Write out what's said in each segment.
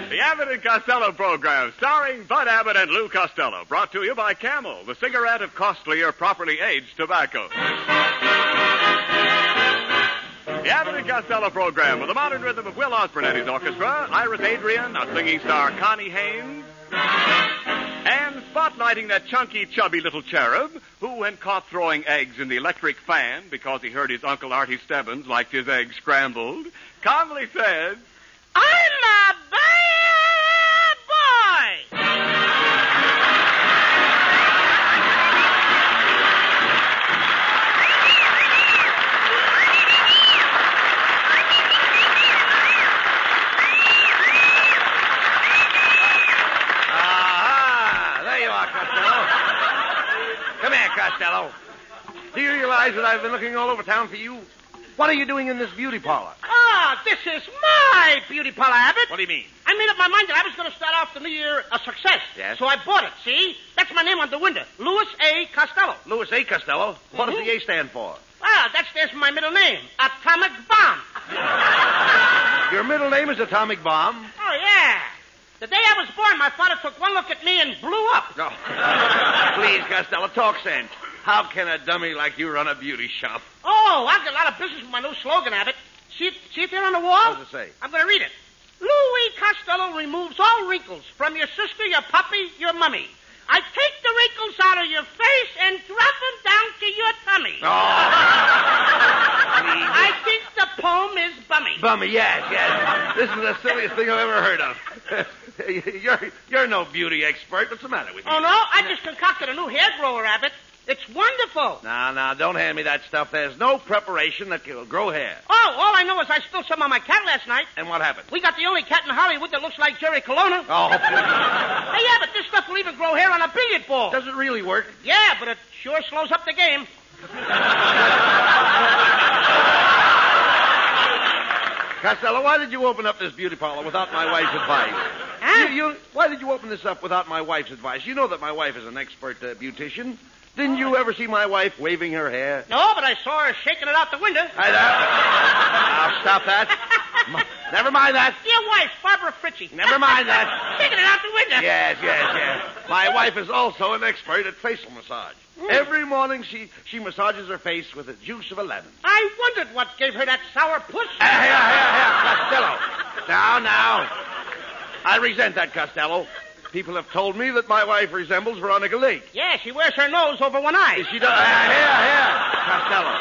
The Abbott and Costello program, starring Bud Abbott and Lou Costello, brought to you by Camel, the cigarette of costlier, properly aged tobacco. The Abbott and Costello program, with the modern rhythm of Will Osborne and his orchestra, Iris Adrian, a singing star Connie Haynes, and spotlighting that chunky, chubby little cherub who, when caught throwing eggs in the electric fan because he heard his Uncle Artie Stebbins liked his eggs scrambled, calmly said, I'm a bad boy! Come here, Costello. Do you realize that I've been looking all over town for you? What are you doing in this beauty parlor? This is my beauty parlor, Abbott. What do you mean? I made up my mind that I was going to start off the new year a success. Yes? So I bought it, see? That's my name on the window. Louis A. Costello. Louis A. Costello? What does the A stand for? That stands for my middle name, Atomic Bomb. Your middle name is Atomic Bomb? Oh, yeah. The day I was born, my father took one look at me and blew up. No. Please, Costello, talk sense. How can a dummy like you run a beauty shop? Oh, I've got a lot of business with my new slogan, Abbott. See it there on the wall? What does it say? I'm going to read it. Louis Costello removes all wrinkles from your sister, your puppy, your mummy. I take the wrinkles out of your face and drop them down to your tummy. Oh. I think the poem is bummy. Bummy, yes. This is the silliest thing I've ever heard of. You're no beauty expert. What's the matter with you? Oh, no? I just concocted a new hair grower, Abbott. It's wonderful. No, don't hand me that stuff. There's no preparation that will grow hair. Oh, all I know is I spilled some on my cat last night. And what happened? We got the only cat in Hollywood that looks like Jerry Colonna. Oh, please. Hey, yeah, but this stuff will even grow hair on a billiard ball. Does it really work? Yeah, but it sure slows up the game. Costello, why did you open up this beauty parlor without my wife's advice? Huh? Why did you open this up without my wife's advice? You know that my wife is an expert beautician. Didn't you ever see my wife waving her hair? No, but I saw her shaking it out the window. Now, stop that. Never mind that. Your wife, Barbara Fritchie. Never mind that. Shaking it out the window. Yes. My wife is also an expert at facial massage. Every morning she massages her face with the juice of a lemon. I wondered what gave her that sour puss. Costello. Now. I resent that, Costello. People have told me that my wife resembles Veronica Lake. Yeah, she wears her nose over one eye. She does. Here, Costello.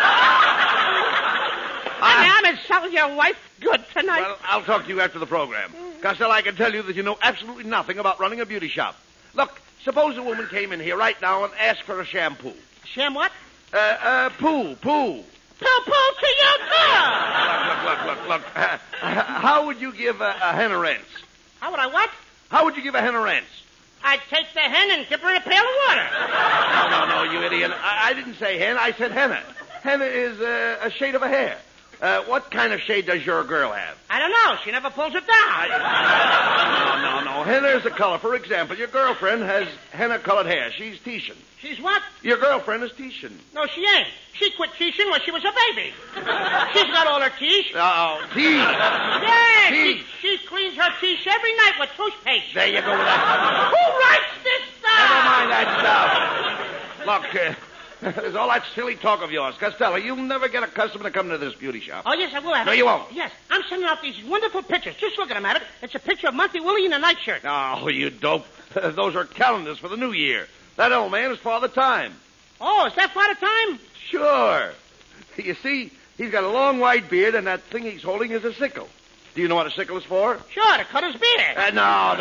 I'm insulting your wife good tonight. Well, I'll talk to you after the program. Costello, I can tell you that you know absolutely nothing about running a beauty shop. Look, suppose a woman came in here right now and asked for a shampoo. Sham what? Poo. Poo-poo to you, too. Look. How would you give a hen a rinse? How would I what? How would you give a hen a rinse? I'd take the hen and give her a pail of water. No, you idiot. I didn't say hen. I said henna. Henna is a shade of a hair. What kind of shade does your girl have? I don't know. She never pulls it down. No. Henna is a color. For example, your girlfriend has henna-colored hair. She's Titian. She's what? Your girlfriend is Titian. No, she ain't. She quit teaching when she was a baby. She's got all her teeth. Oh, teeth. Yeah, teeth. She cleans her teeth every night with toothpaste. There you go with that. Who writes this stuff? Never mind that stuff. Look, there's all that silly talk of yours. Costello, you'll never get a customer to come to this beauty shop. Oh, yes, I will. No, you won't. Yes, I'm sending out these wonderful pictures. Just look at them, Abbott. It's a picture of Monty Willie in a nightshirt. Oh, you dope. Those are calendars for the new year. That old man is Father Time. Oh, is that Father Time? Sure. You see, he's got a long white beard, and that thing he's holding is a sickle. Do you know what a sickle is for? Sure, to cut his beard. No.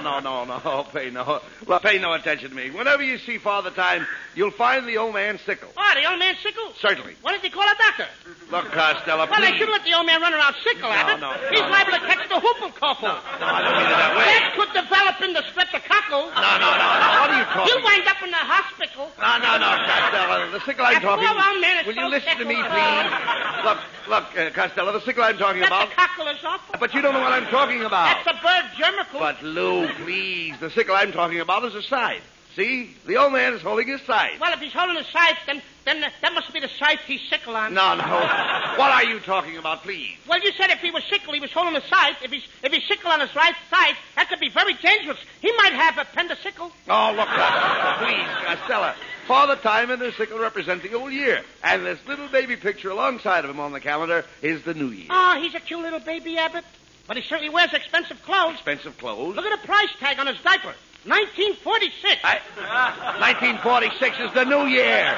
Pay no attention to me. Whenever you see Father Time, you'll find the old man's sickle. Oh, the old man's sickle? Certainly. Why didn't he call a doctor? Look, Costello, Well, please. they should let the old man run around sickle, Abbott. He's liable to catch the whooping-cough. No, I don't mean it that way. That could develop into streptococcal. No. What are you talking? You'll wind up in the hospital. No, Costello. The sickle I'm That talking poor old man is Will so you listen to me, sick. please? Look, Costello, the sickle I'm talking about. Streptococcal is awful. But you don't know what I'm talking about. That's a bird germicle. But, Lou, please, the sickle I'm talking about is a scythe. See? The old man is holding his scythe. Well, if he's holding his scythe, then that must be the scythe he's sickle on. No. What are you talking about, please? Well, you said if he was sickle, he was holding a scythe. If he's sickle on his right scythe, that could be very dangerous. He might have appendicicle. Oh, look, please, Costello. Father Time and the sickle represent the old year. And this little baby picture alongside of him on the calendar is the new year. Oh, he's a cute little baby, Abbott. But he certainly wears expensive clothes. Expensive clothes? Look at the price tag on his diaper. 1946. 1946 is the new year.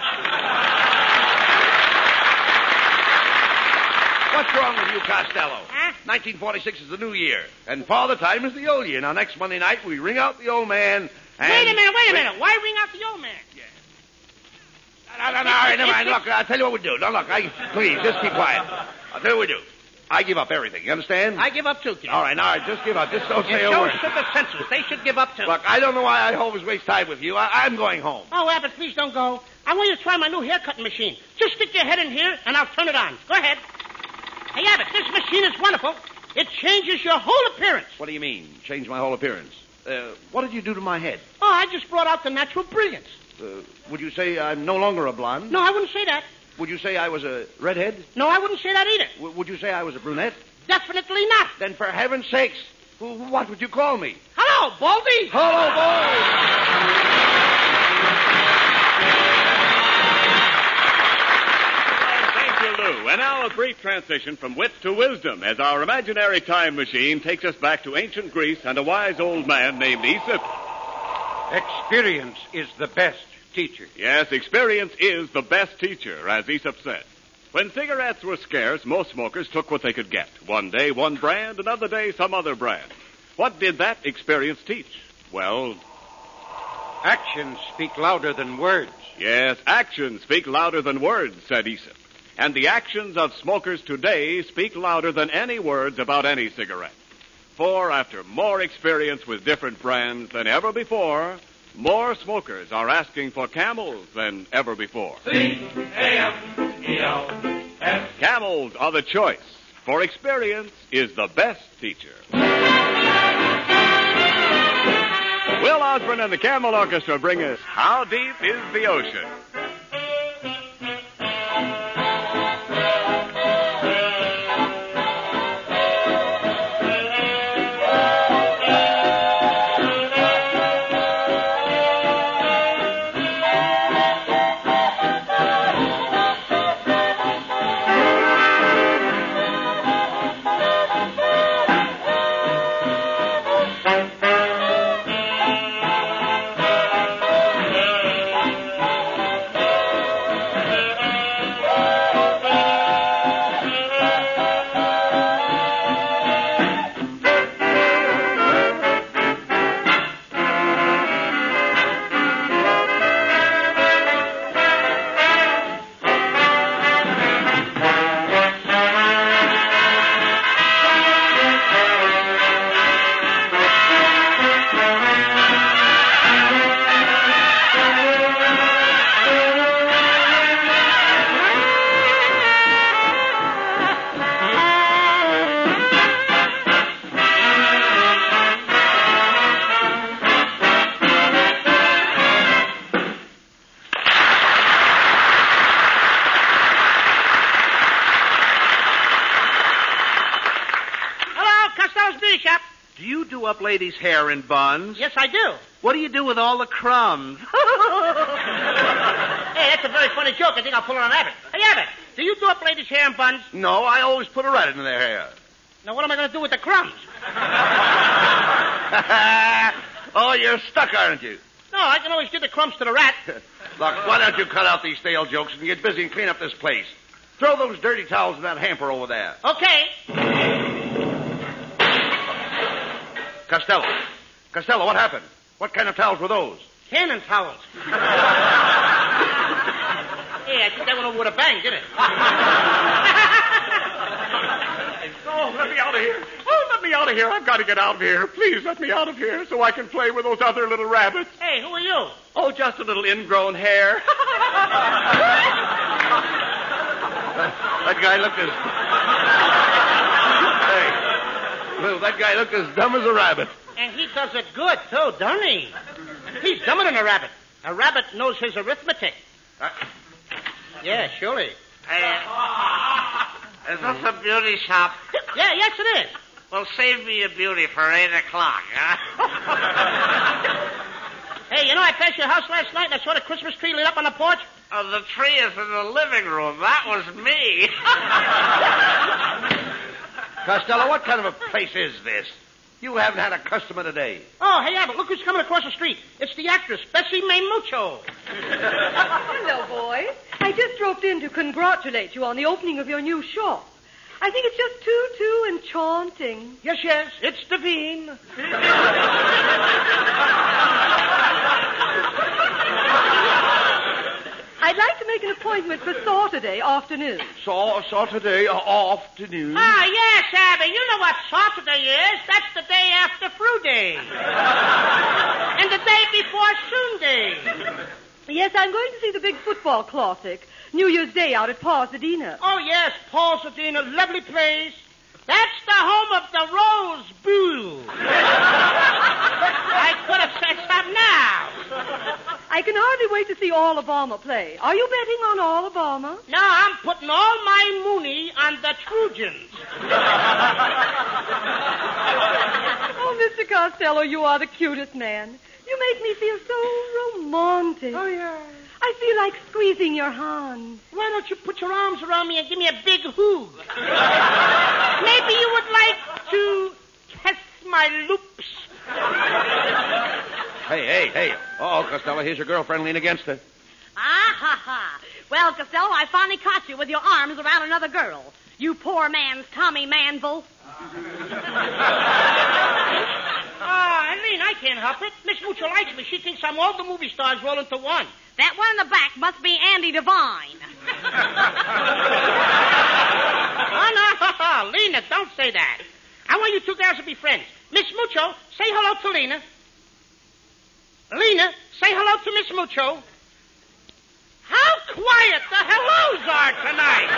What's wrong with you, Costello? Huh? 1946 is the new year, and Father Time is the old year. Now, next Monday night, we ring out the old man, and... Wait a minute. Why ring out the old man? Yeah. No, all right, never mind. Look, I'll tell you what we do. No, look, please, just keep quiet. I'll tell you what we do. I give up everything. You understand? I give up too, kid. All right, just give up. Just don't say a So word. should the censors. They should give up too. Look, I don't know why I always waste time with you. I'm going home. Oh, Abbott, please don't go. I want you to try my new haircutting machine. Just stick your head in here, and I'll turn it on. Go ahead. Hey, Abbott, this machine is wonderful. It changes your whole appearance. What do you mean, change my whole appearance? What did you do to my head? Oh, I just brought out the natural brilliance. Would you say I'm no longer a blonde? No, I wouldn't say that. Would you say I was a redhead? No, I wouldn't say that either. Would you say I was a brunette? Definitely not. Then for heaven's sakes, what would you call me? Hello, Baldy. Hello, boy! Lou. And now a brief transition from wit to wisdom as our imaginary time machine takes us back to ancient Greece and a wise old man named Aesop. Experience is the best teacher. Yes, experience is the best teacher, as Aesop said. When cigarettes were scarce, most smokers took what they could get. One day, one brand, another day, some other brand. What did that experience teach? Well, Actions speak louder than words. yes, actions speak louder than words, said Aesop. And the actions of smokers today speak louder than any words about any cigarette. For after more experience with different brands than ever before, more smokers are asking for Camels than ever before. C-A-M-E-L-S. Camels are the choice, for experience is the best teacher. Will Osborne and the Camel Orchestra bring us How Deep is the Ocean? Up ladies' hair in buns? Yes, I do. What do you do with all the crumbs? Hey, that's a very funny joke. I think I'll pull it on Abbott. Hey, Abbott, do you do up ladies' hair in buns? No, I always put a rat in their hair. Now, what am I going to do with the crumbs? Oh, you're stuck, aren't you? No, I can always give the crumbs to the rat. Look, why don't you cut out these stale jokes and get busy and clean up this place? Throw those dirty towels in that hamper over there. Okay. Costello, what happened? What kind of towels were those? Cannon towels. Hey, I think that went over with a bang, didn't it? Oh, let me out of here. Oh, let me out of here. I've got to get out of here. Please let me out of here so I can play with those other little rabbits. Hey, who are you? Oh, just a little ingrown hair. That guy looked as... Hey, Lou, that guy looked as dumb as a rabbit. And he does it good, too, doesn't he? He's dumber than a rabbit. A rabbit knows his arithmetic. Yeah, surely. Is this a beauty shop? Yeah, yes, it is. Well, save me your beauty for 8 o'clock, huh? Hey, I passed your house last night and I saw the Christmas tree lit up on the porch. Oh, the tree is in the living room. That was me. Costello, what kind of a place is this? You haven't had a customer today. Oh, hey, Abbott, look who's coming across the street. It's the actress, Bessie May Mucho. Hello, boys. I just dropped in to congratulate you on the opening of your new shop. I think it's just too enchanting. Yes, it's divine. I'd like to make an appointment for Saturday afternoon. Saturday afternoon? Ah, yes, Abby. You know what Saturday is. That's the day after Fruit Day. And the day before Soon Day. Yes, I'm going to see the big football classic, New Year's Day out at Pasadena. Oh, yes, Pasadena, lovely place. That's the home of the Rose Bowl. I could have said something now. I can hardly wait to see Alabama play. Are you betting on Alabama? No, I'm putting all my money on the Trojans. Oh, Mr. Costello, you are the cutest man. You make me feel so romantic. Oh, yeah. I feel like squeezing your hand. Why don't you put your arms around me and give me a big hug? Maybe you would like to kiss my loops. Hey. Oh, Costello, here's your girlfriend. Lean against her. Ah-ha-ha. Well, Costello, I finally caught you with your arms around another girl. You poor man's Tommy Manville. Eileen, I can't help it. Miss Mucho likes me. She thinks I'm all the movie stars roll into one. That one in the back must be Andy Devine. Oh, no, Lena, don't say that. I want you two girls to be friends. Miss Mucho, say hello to Lena. Lena, say hello to Miss Mucho. How quiet the hellos are tonight.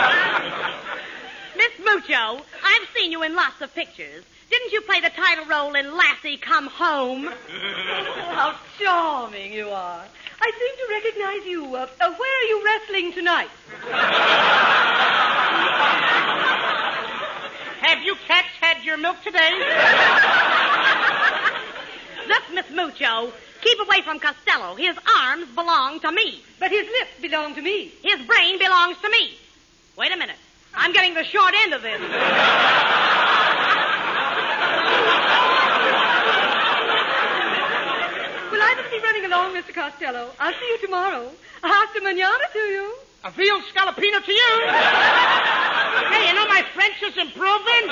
Miss Mucho, I've seen you in lots of pictures. Didn't you play the title role in Lassie Come Home? How charming you are. I seem to recognize you. Where are you wrestling tonight? Have you cats had your milk today? Look, Miss Mucho, keep away from Costello. His arms belong to me. But his lips belong to me. His brain belongs to me. Wait a minute. I'm getting the short end of this. Well, I must be running along, Mr. Costello. I'll see you tomorrow. Hasta mañana to you. A veal scallopino to you. Hey, you know my French is improving?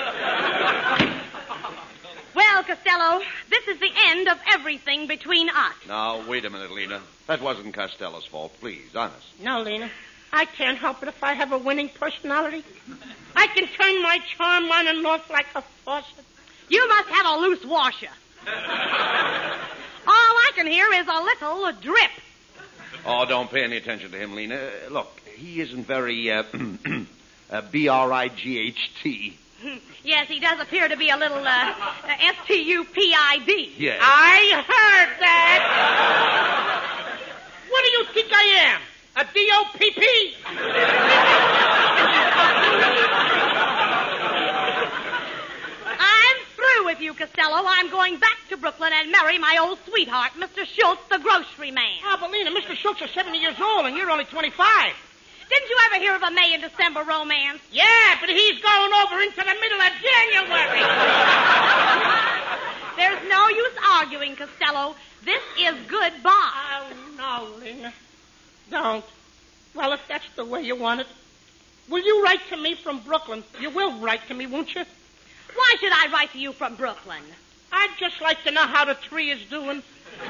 Well, Costello, this is the end of everything between us. Now, wait a minute, Lena. That wasn't Costello's fault. Please, honest. No, Lena. I can't help it if I have a winning personality. I can turn my charm on and off like a faucet. You must have a loose washer. All I can hear is a little drip. Oh, don't pay any attention to him, Lena. Look, he isn't very, B-R-I-G-H-T. Yes, he does appear to be a little, S-T-U-P-I-D. Yeah. I heard that. What do you think I am? A D-O-P-P? I'm through with you, Costello. I'm going back to Brooklyn and marry my old sweetheart, Mr. Schultz, the grocery man. Oh, but Lena, Mr. Schultz is 70 years old and you're only 25. Didn't you ever hear of a May and December romance? Yeah, but he's going over into the middle of January. There's no use arguing, Costello. This is goodbye. Oh, no, Lena. Don't. Well, if that's the way you want it, will you write to me from Brooklyn? You will write to me, won't you? Why should I write to you from Brooklyn? I'd just like to know how the tree is doing.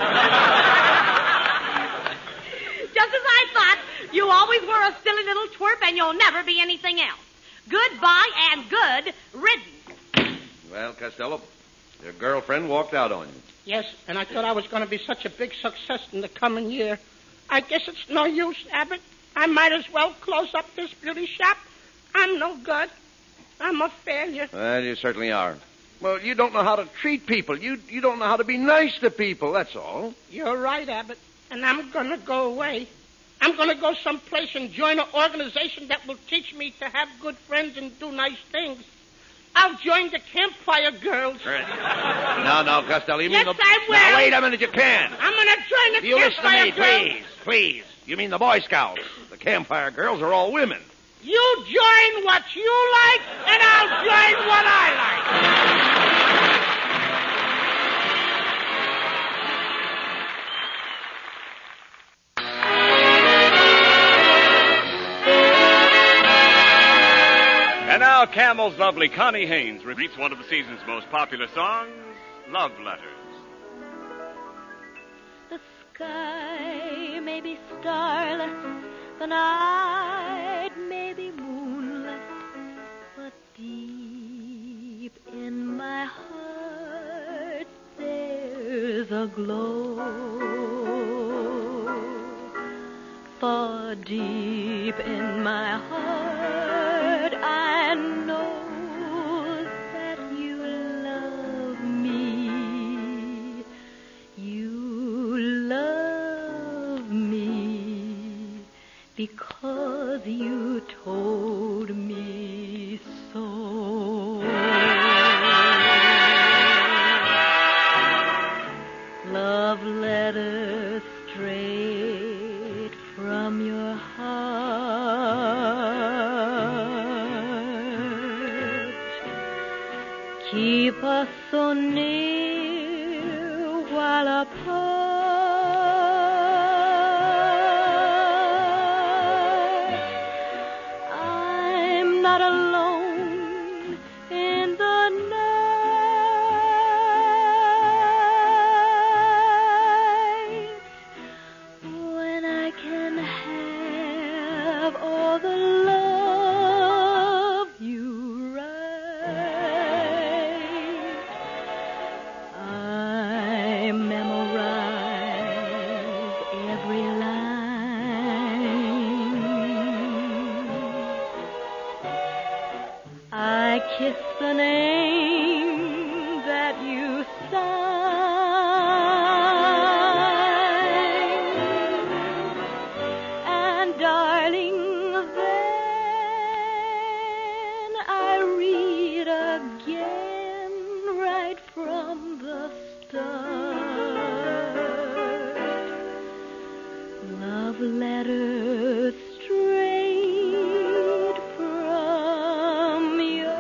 Just as I thought, you always were a silly little twerp and you'll never be anything else. Goodbye and good riddance. Well, Costello, your girlfriend walked out on you. Yes, and I thought I was going to be such a big success in the coming year. I guess it's no use, Abbott. I might as well close up this beauty shop. I'm no good. I'm a failure. Well, you certainly are. Well, you don't know how to treat people. You don't know how to be nice to people, that's all. You're right, Abbott. and I'm going to go away. I'm going to go someplace and join an organization that will teach me to have good friends and do nice things. I'll join the Campfire Girls. No, Costello. You Yes, mean the... I will. Now, wait a minute. You can't. I'm going to join the You listen to Campfire me, Girls. please. You mean the Boy Scouts. The Campfire Girls are all women. You join what you like, and I'll join what I like. And now Camel's lovely Connie Haynes repeats one of the season's most popular songs, Love Letters. The sky may be starless, the night may be moonless, but deep in my heart there's a glow. For deep in my heart I know that you love me. You love me because you told me so. Love letters straight from your heart keep us so near while apart. I'm not alone in the night when I can have all the love you write. I memorize every line. I kiss the name that you sign. And darling, then I read again right from the start. Love letters straight from your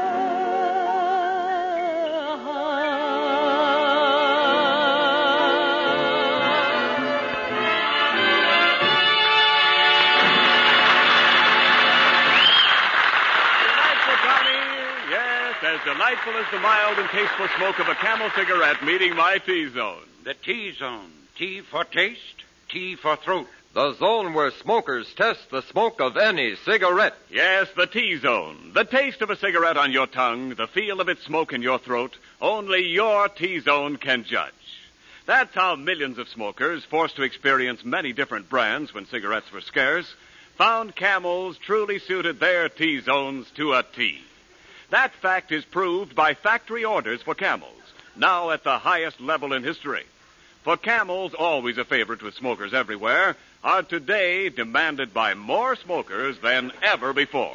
Delightful, Connie. Yes, as delightful as the mild and tasteful smoke of a Camel cigarette meeting my T-zone. The T-zone. T for taste, T for throat. The zone where smokers test the smoke of any cigarette. Yes, the T-zone. The taste of a cigarette on your tongue, the feel of its smoke in your throat, only your T-zone can judge. That's how millions of smokers, forced to experience many different brands when cigarettes were scarce, found Camels truly suited their T-zones to a T. That fact is proved by factory orders for Camels, now at the highest level in history. For Camels, always a favorite with smokers everywhere, are today demanded by more smokers than ever before.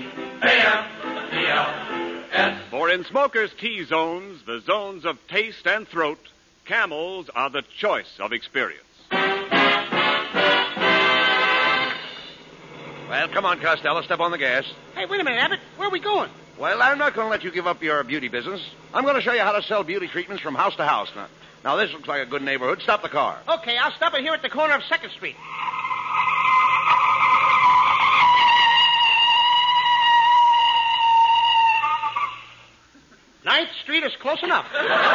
C-A-M-E-L-S. For in smokers' T-zones, the zones of taste and throat, Camels are the choice of experience. Well, come on, Costello. Step on the gas. Hey, wait a minute, Abbott. Where are we going? Well, I'm not going to let you give up your beauty business. I'm going to show you how to sell beauty treatments from house to house. Now, this looks like a good neighborhood. Stop the car. Okay, I'll stop it here at the corner of 2nd Street. Ninth Street is close enough.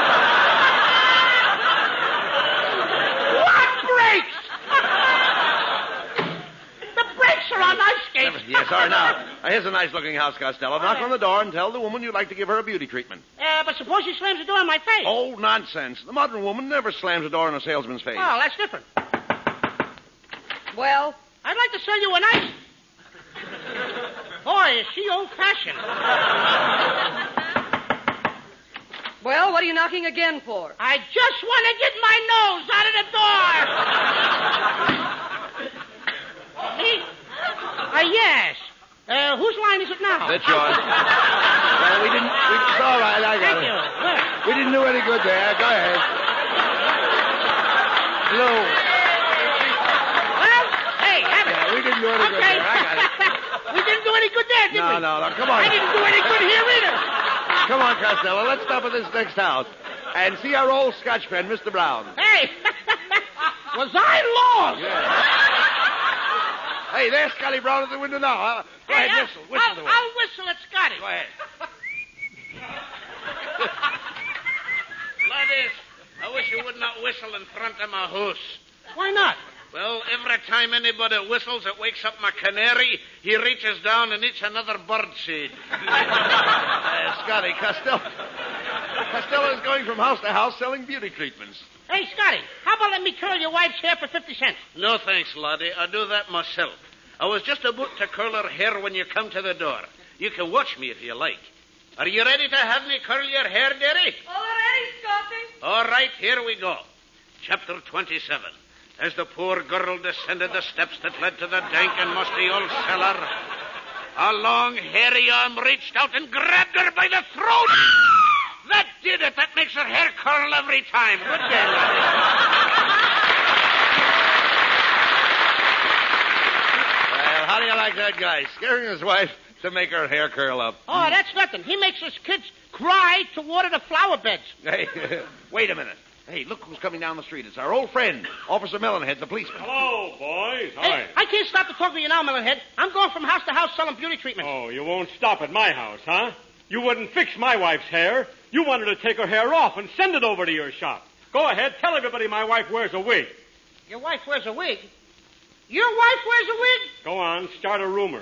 What brakes? The brakes are on ice skates. Yes, sorry. Now, here's a nice-looking house, Costello. Knock on the door and tell the woman you'd like to give her a beauty treatment. But suppose she slams the door in my face. Oh, nonsense. The modern woman never slams a door in a salesman's face. Oh, that's different. Well, I'd like to sell you an ice. Boy, is she old-fashioned. Well, what are you knocking again for? I just want to get my nose out of the door. Me? Yes. Whose line is it now? That's yours. Well, it's all right. I got Thank it. you. Well, We didn't do any good there. Go ahead. Hello. hey, have it. Yeah, we didn't do any good there. I got it. We didn't do any good there, did we? No. Come on. I didn't do any good here either. Come on, Costello. Let's stop at this next house and see our old Scotch friend, Mr. Brown. Hey, was I lost? Yeah. Hey, there's Scotty Brown at the window now. Go ahead, whistle. Whistle the way. I'll whistle at Scotty. Go ahead. Ladies, I wish you would not whistle in front of my house. Why not? Well, every time anybody whistles, it wakes up my canary. He reaches down and eats another bird seed. Scotty, Costello is going from house to house selling beauty treatments. Hey, Scotty, how about let me curl your wife's hair for 50 cents? No, thanks, laddie. I do that myself. I was just about to curl her hair when you come to the door. You can watch me if you like. Are you ready to have me curl your hair, dearie? All ready, Scotty. All right, here we go. Chapter 27. As the poor girl descended the steps that led to the dank and musty old cellar, a long, hairy arm reached out and grabbed her by the throat. That did it. That makes her hair curl every time. Good day, laddie. Well, how do you like that guy? Scaring his wife to make her hair curl up. Oh, that's nothing. He makes his kids cry to water the flower beds. Hey, wait a minute. Hey, look who's coming down the street. It's our old friend, Officer Melonhead, the policeman. Hello, boys. Hi. Hey, I can't stop to talk to you now, Melonhead. I'm going from house to house selling beauty treatments. Oh, you won't stop at my house, huh? You wouldn't fix my wife's hair. You wanted to take her hair off and send it over to your shop. Go ahead, tell everybody my wife wears a wig. Your wife wears a wig? Your wife wears a wig? Go on, start a rumor.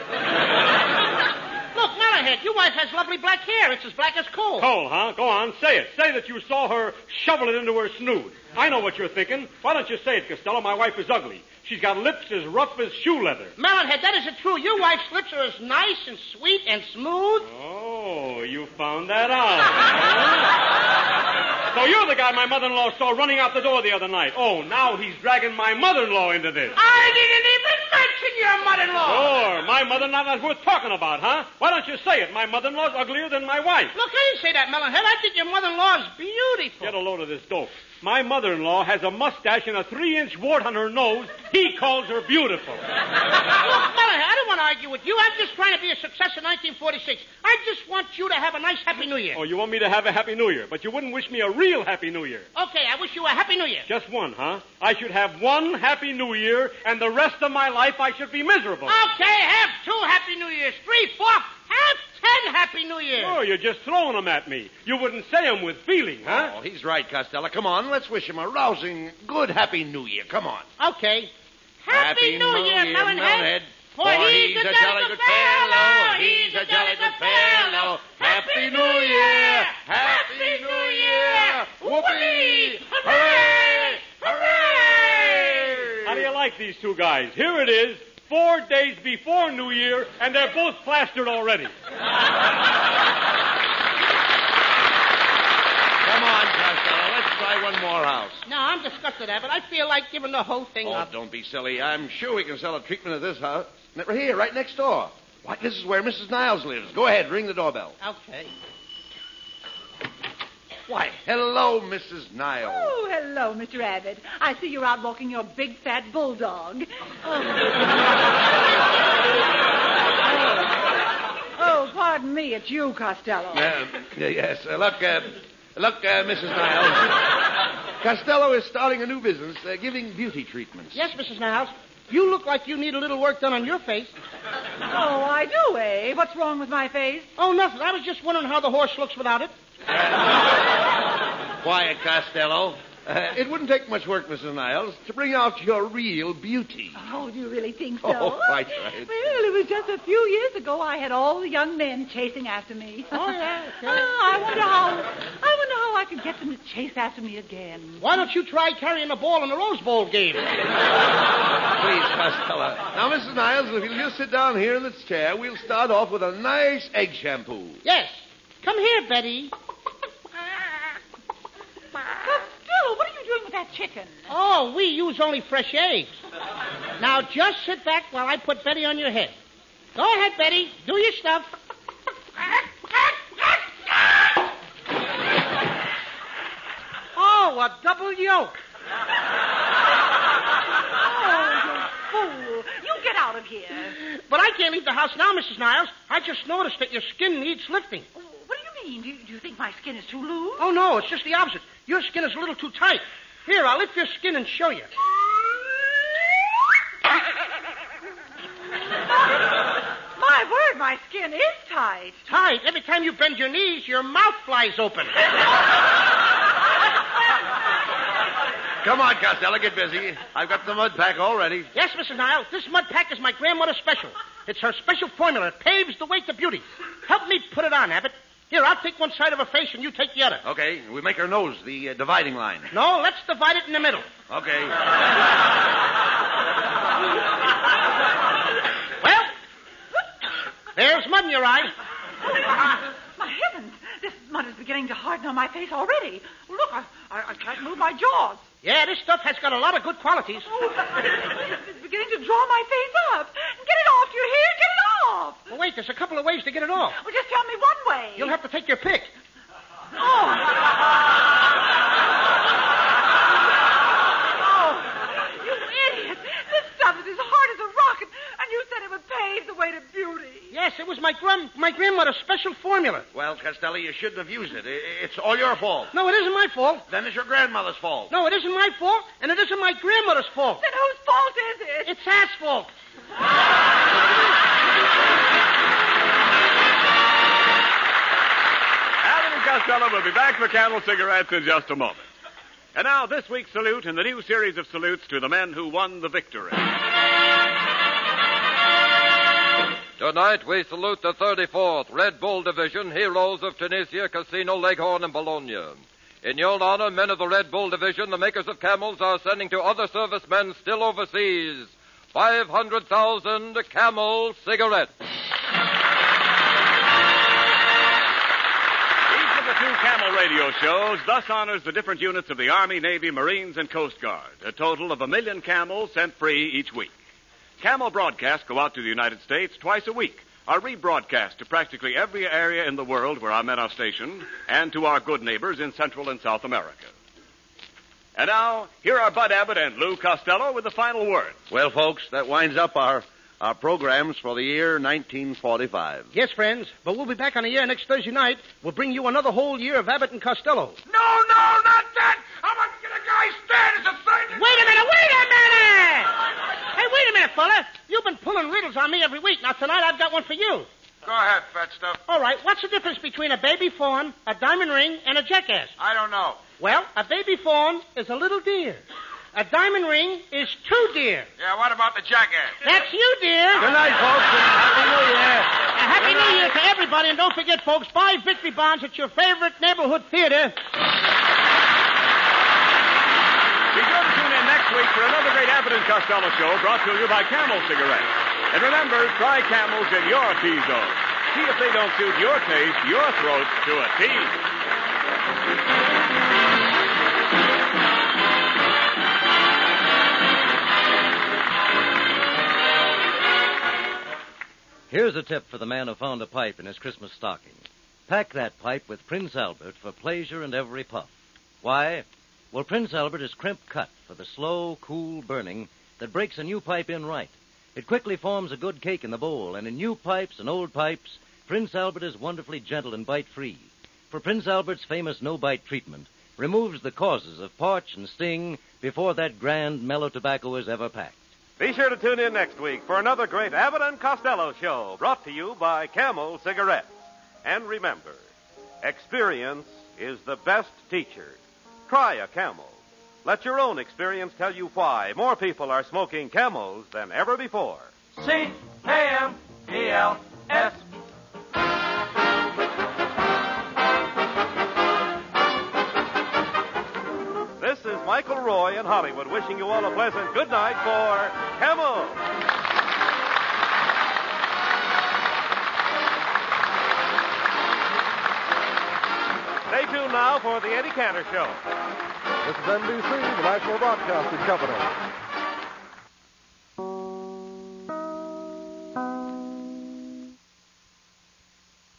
Look, Melonhead, your wife has lovely black hair. It's as black as coal. Coal, huh? Go on, say it. Say that you saw her shovel it into her snoot. I know what you're thinking. Why don't you say it, Costello? My wife is ugly. She's got lips as rough as shoe leather. Melonhead, that isn't true. Your wife's lips are as nice and sweet and smooth. Oh, you found that out. Huh? So you're the guy my mother-in-law saw running out the door the other night. Oh, now he's dragging my mother-in-law into this. I didn't even mention your mother-in-law. Sure, my mother-in-law is worth talking about, huh? Why don't you say it? My mother-in-law's uglier than my wife. Look, I didn't say that, Melonhead. I think your mother-in-law is beautiful. Get a load of this dope. My mother-in-law has a mustache and a 3-inch wart on her nose. He calls her beautiful. Look, Melonhead, I don't want to argue with you. I'm just trying to be a success in 1946. I just want you to have a nice Happy New Year. Oh, you want me to have a Happy New Year, but you wouldn't wish me a real Happy New Year. Okay, I wish you a Happy New Year. Just one, huh? I should have one Happy New Year, and the rest of my life I should be miserable. Okay, have 2 Happy New Years. 3, 4, have 10 Happy New Years. Oh, you're just throwing them at me. You wouldn't say them with feeling, huh? Oh, he's right, Costello. Come on, let's wish him a rousing, good Happy New Year. Come on. Okay. Happy New Year, Melonhead. For he's a jolly good fellow. He's a jolly good fellow. Happy New Year. Happy New Year. Whoopee. Hooray. Hooray. How do you like these two guys? Here it is, 4 days before New Year, and they're both plastered already. Come on, Costello. Let's try one more house. No, I'm disgusted, Abbott. I feel like giving the whole thing up. Oh, don't be silly. I'm sure we can sell a treatment at this house. Right here, right next door. Why, this is where Mrs. Niles lives. Go ahead, ring the doorbell. Okay. Why, hello, Mrs. Niles. Oh, hello, Mr. Abbott. I see you're out walking your big, fat bulldog. Oh, pardon me. It's you, Costello. Yes. Look, Mrs. Niles. Costello is starting a new business, giving beauty treatments. Yes, Mrs. Niles. You look like you need a little work done on your face. Oh, I do, eh? What's wrong with my face? Oh, nothing. I was just wondering how the horse looks without it. Quiet, Costello. It wouldn't take much work, Mrs. Niles, to bring out your real beauty. Oh, do you really think so? Oh, quite right. Well, it was just a few years ago I had all the young men chasing after me. Oh, yeah. Okay. I wonder how I could get them to chase after me again. Why don't you try carrying the ball in the Rose Bowl game? Please, Costello. Now, Mrs. Niles, if you'll just sit down here in this chair, we'll start off with a nice egg shampoo. Yes. Come here, Betty. chicken. Oh, we use only fresh eggs. Now, just sit back while I put Betty on your head. Go ahead, Betty. Do your stuff. Oh, a double yolk. Oh, you fool. You get out of here. But I can't leave the house now, Mrs. Niles. I just noticed that your skin needs lifting. What do you mean? Do you think my skin is too loose? Oh, no, it's just the opposite. Your skin is a little too tight. Here, I'll lift your skin and show you. My word, my skin is tight. Tight? Every time you bend your knees, your mouth flies open. Come on, Costello, get busy. I've got the mud pack all ready. Yes, Mrs. Niles, this mud pack is my grandmother's special. It's her special formula. It paves the way to beauty. Help me put it on, Abbott. Here, I'll take one side of her face and you take the other. Okay, we make her nose the dividing line. No, let's divide it in the middle. Okay. Well, there's mud in your eye. My heavens, this mud is beginning to harden on my face already. Look, I can't move my jaws. Yeah, this stuff has got a lot of good qualities. It's beginning to draw my face up. Get it off your hair. Get it off. Well, wait, there's a couple of ways to get it off. Well, just tell me one way. You'll have to take your pick. Oh, you idiot. This stuff is as hard as a rock, and you said it would pave the way to beauty. Yes, it was my grandmother's special formula. Well, Costello, you shouldn't have used it. It's all your fault. No, it isn't my fault. Then it's your grandmother's fault. No, it isn't my fault, and it isn't my grandmother's fault. Then whose fault is it? It's asphalt. Abbott and Costello will be back for Camel Cigarettes in just a moment. And now, this week's salute in the new series of salutes to the men who won the victory. Tonight we salute the 34th Red Bull Division, heroes of Tunisia, Casino, Leghorn, and Bologna. In your honor, men of the Red Bull Division, the makers of Camels are sending to other servicemen still overseas 500,000 Camel cigarettes. Each of the two Camel radio shows thus honors the different units of the Army, Navy, Marines, and Coast Guard. A total of 1 million Camels sent free each week. Camel broadcasts go out to the United States twice a week, are rebroadcast to practically every area in the world where our men are stationed, and to our good neighbors in Central and South America. And now, here are Bud Abbott and Lou Costello with the final word. Well, folks, that winds up our programs for the year 1945. Yes, friends, but we'll be back on the air next Thursday night. We'll bring you another whole year of Abbott and Costello. No, not that! How much can a guy stand? It's a thing! Wait a minute! Hey, wait a minute, fella. You've been pulling riddles on me every week. Now, tonight I've got one for you. Go ahead, fat stuff. All right, what's the difference between a baby fawn, a diamond ring, and a jackass? I don't know. Well, a baby fawn is a little deer. A diamond ring is 2 deer. Yeah, what about the jackass? That's you, dear. Good night, folks, and Happy New Year. Happy New Year to everybody, and don't forget, folks, buy Victory Bonds at your favorite neighborhood theater. Be sure to tune in next week for another great Abbott and Costello show brought to you by Camel Cigarettes. And remember, try Camels in your T-zone. See if they don't suit your taste, your throat to a T. Here's a tip for the man who found a pipe in his Christmas stocking. Pack that pipe with Prince Albert for pleasure and every puff. Why? Well, Prince Albert is crimp cut for the slow, cool burning that breaks a new pipe in right. It quickly forms a good cake in the bowl, and in new pipes and old pipes, Prince Albert is wonderfully gentle and bite-free. For Prince Albert's famous no-bite treatment removes the causes of parch and sting before that grand mellow tobacco is ever packed. Be sure to tune in next week for another great Abbott and Costello show brought to you by Camel Cigarettes. And remember, experience is the best teacher. Try a Camel. Let your own experience tell you why more people are smoking Camels than ever before. C-A-M-E-L-S. This is Michael Roy in Hollywood wishing you all a pleasant good night for Camel. Stay tuned now for the Eddie Cantor Show. This is NBC, the National Broadcasting Company.